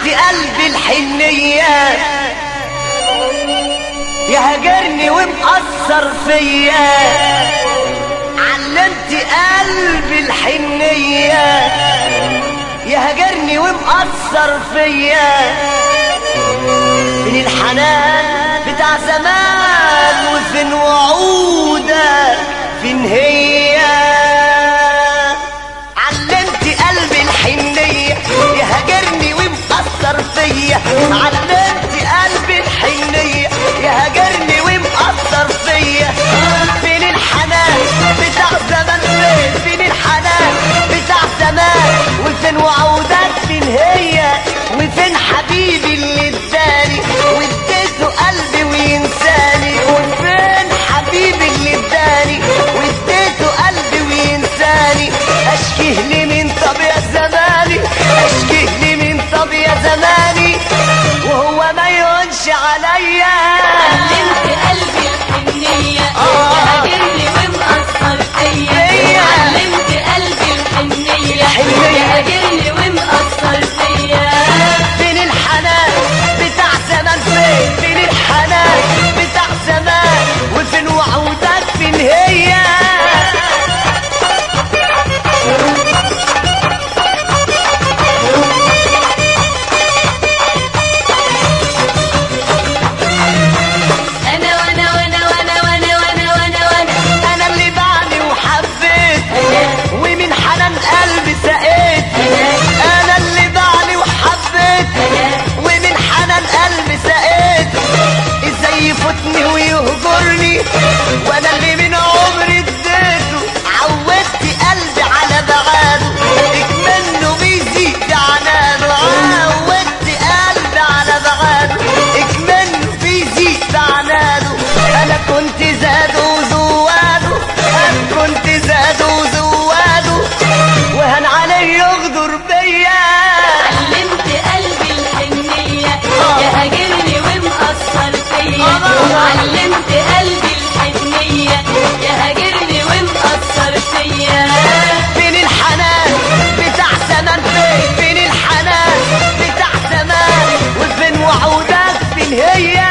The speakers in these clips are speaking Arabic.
علمت قلبي الحنية يهجرني ومأثر فيا، علمت قلبي الحنية يهجرني ومأثر فيا. فين الحنان بتاع زمان وفين وعودك فين هي؟ علمت قلبي الحنية يهجرني ومأثر فيا، علمت قلبي الحنية يهجرني ومأثر فيا. فين الحنان بتاع زمان؟ فين الحنان بتاع زمان وفين وعودك فين هي؟ وفين حبيبي اللي اداني واديته قلبي وينساني؟ وفين حبيبي اللي اداني واديته قلبي وينساني؟ اشكيه لي من طب يا زماني، اشكيه لي من طب يا زماني وهو ما يهونش عليا. علمت قلبي الحنية يهاجرني ومأثر فيا، علمت قلبي الحنية يهاجرني ومأثر فيا. فين الحنان بتاع زمان؟ فين الحنان بتاع زمان وفين وعودك فين هي؟ انا اللي بعاني وحبيت ومن حنان قلبي سقيت، انا اللي بعاني وحبيت ومن حنان قلبي سقيت. ازاي يفوتني ويهجرني وانا اللي من عمري اديته؟ عودت قلبي على بعاده اكمنه بيزيد عناده، عودت قلبي على بعاده اكمنه بيزيد عناده. انا كنت زاد وزواده، انا كنت زاد وزواده وهن عليه يغدر بيا. علمت قلبي الحنية يهاجرني ومأثر فيا، علمت قلبي الحنية يهاجرني ومأثر فيا. فين الحنان بتاع زمان؟ فين الحنان بتاع زمان وفين وعودك فين هي؟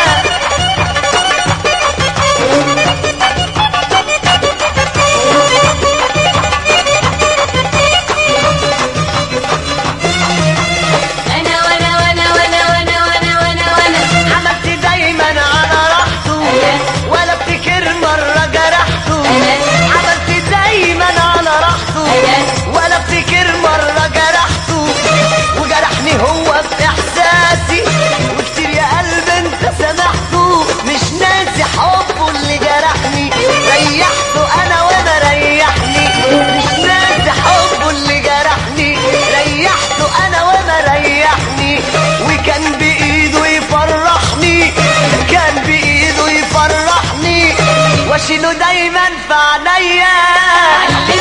عملت دايما على راحته ولا افتكر مرة جرحته، عملت دايما على راحته ولا افتكر مرة جرحته. وجرحني هو بإحساسي وكتير يا قلب انت سامحته، مش ناسي حبه اللي جرحني، ريحته انا وانا ريحني. مش ناسي حبه اللي جرحني، ريحته انا وانا ريحني. وكان بإيده يفرحني، كان بإيده يفرحني واشيله دايما في عينيا.